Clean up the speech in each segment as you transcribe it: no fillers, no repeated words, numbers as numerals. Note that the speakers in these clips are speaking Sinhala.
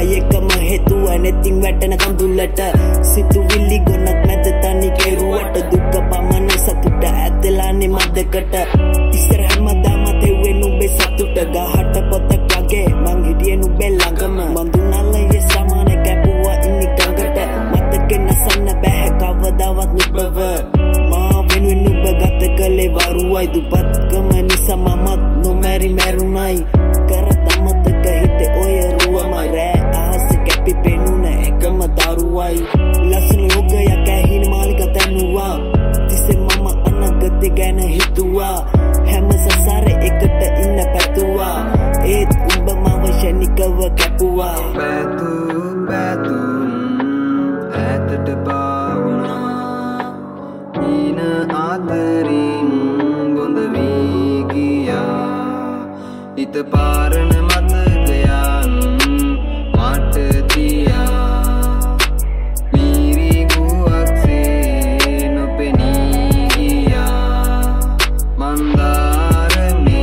එකම හේතුව නැතින් වැටෙන කඳුල්ලට සිතුවිලි ගොනක් නැද තනි කෙරුවට දුක පමණ සතුට ඇදලානේ මදකට ඉස්සර හැමදාම තෙව්වේ නුඹේ සතුට ගහට පොතක් වගේ මං හිටියේ නුඹේ ළඟම බඳුනල්ලේ සමාන කැපුවා ඉන්නි ගඟට මතකෙ නසන්න බැහැ කවදාවත් නුඹව මා වෙනුවෙන් නුඹ ගත කළේ වරුවයි දුපත්කම නිසා මමත් නොමැරි මැරුණයි කරත මතක හිතේ ඔය රුවම රෑ ආස කැපි පෙනුන එකම දරුවයි ලස්සන යෝගයක් ඇහින මාලික තැනුවා තිස්සේ මම අනගතේ ගැන හිතුවා හැම සසරේ එකට ඉන්න පැතුවා ඒත් උඹ මව ශනිකව කැපුවා පැතු ඇතට පාවුණා ඊන ආදරින් බොඳ වී ගියා හිත පාරන මතකයන් මට තියා මීරි ගුවක්සේ නොපෙනී ගියා මන්දාරමේ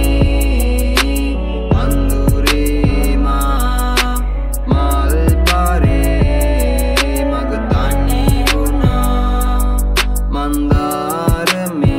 අඳුරේ මා මල් පාරේ මග තනි වුණා මන්දාරමේ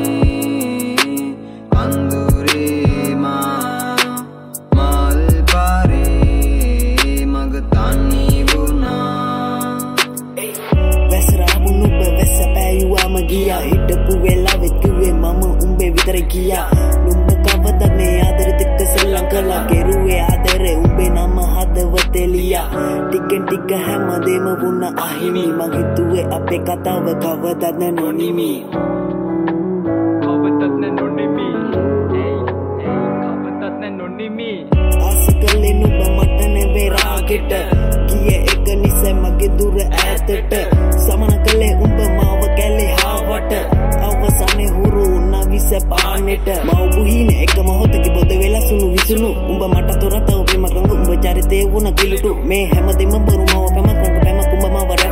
අඳුරේ මා මල් පාරේ මග තනි වුණා වැසරාමුණු බවැස පෑයුවාම ගියා හිටපු වෙලාවෙත් කිව්වේ මම උඹේ විතර ගියා නුඹ කවද මේ ආදර දෙක සෙල්ලම් කළා කෙරුවේ ආදරේ උඹේ නම හදවතේ ලියා ටිකෙන් ටික හැමදේම වුණා අහිමි මං හිතුවේ අපේ කතාව කවදද නොනිමි ආසකලේ නුඹ මට නෙවේ රාගෙට ගියේ එක නිසා මගේ දුර ඈතට සමන කළේ උඹ මාව කැලේ හාවට අවසානේ හුරු වුණා විස පානෙට මව් බුහින එක මොහොතක පොද වෙලා සුණු විසුණු උඹ මට තොරත ඔබේ මකංග උඹ චරිතේ වුණ කිලුටු මේ හැමදෙම බරුමව පැමක් රඟ පැමක් උඹ මාව